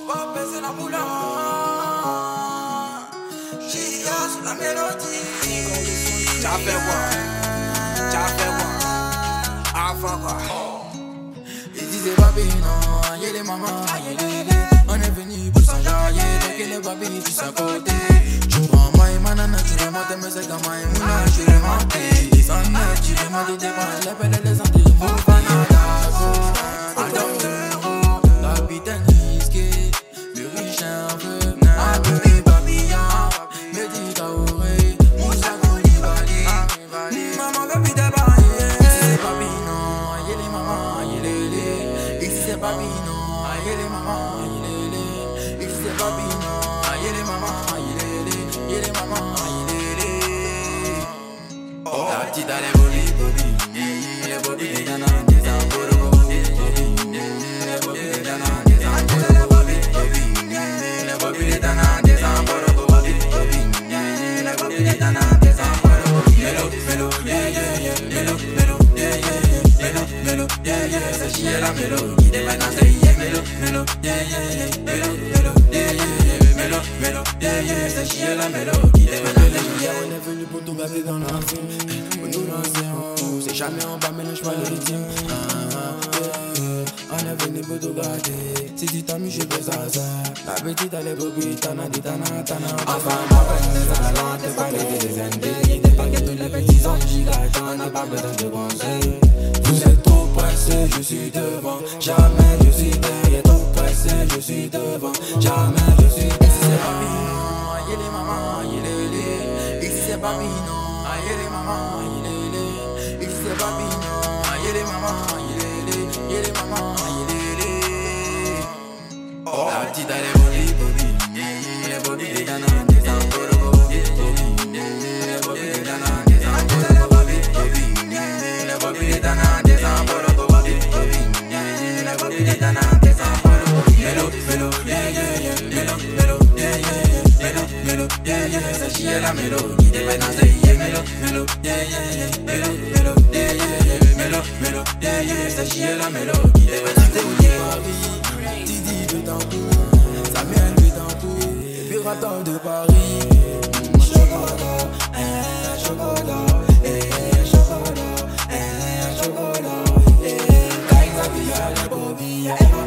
pas baisser la boule. J'ai sur la mélodie. T'as fait quoi? T'as fait quoi? Avant quoi? Ils disaient papi non, y'a les mamans, y'a les. On est venu pour s'enjailler, donc il est papi du sa côté. Tu prends moi et manana, tu remontes, mais c'est comme moi et mouna, tu remontes. Ils s'en mettent, tu remontes, tu prends les pelles et les antilles, mon fanada. Capitaine risqué, le riche un peu. Un peu papillon, me dit Kaoré, Moussa Koulibaly. Maman veut plus te barrer. Ici c'est papi non, y'a les mamans, y'a les. Ici c'est papi non, y'a les mamans, y'a les. Ici c'est papi non, y'a les mamans, y'a les mamans, y'a les. La petite elle est bobby, bobby, elle est bobby, elle est nana, des amours. La mélodie des maintenant c'est mélo, mélo, c'est chier la mélodie des maintenant. On est venu pour tout gâter dans la vie, pour nous lancer, c'est jamais on va mélanger pas le rythme. On est venu pour tout gâter, si tu t'amuses je peux ça. La petite elle est bobby, tana di tana. Enfin ma belle, ça lente, t'es pas des indés. T'es pas que tous les petits anges gigants, on n'a pas besoin de conseils. Vous êtes trop pressés, je suis devant. Jamais je suis derrière, trop pressé, je suis devant. Jamais je suis derrière. Ici c'est papi non, y'a les mamans, y'a les. Ici c'est papi non, y'a les mamans, y'a les. Ici c'est papi non, y'a les mamans, y'a les mamans, y'a les. La petite elle est bobby, bobby, elle est bobby, elle est nana, des amours. Bobby, elle est bobby, elle est nana, des amours. Bobby, elle est bobby, elle est nana, des amours. C'est chier la mélodie des maintenant c'est mélo, c'est chier la mélodie des maintenant c'est Didi de Tambour, Samuel de Tambour, Pirateur de Paris. Chocolat, chocolat, chocolat, chocolat, Kaisa Via, la Bobby.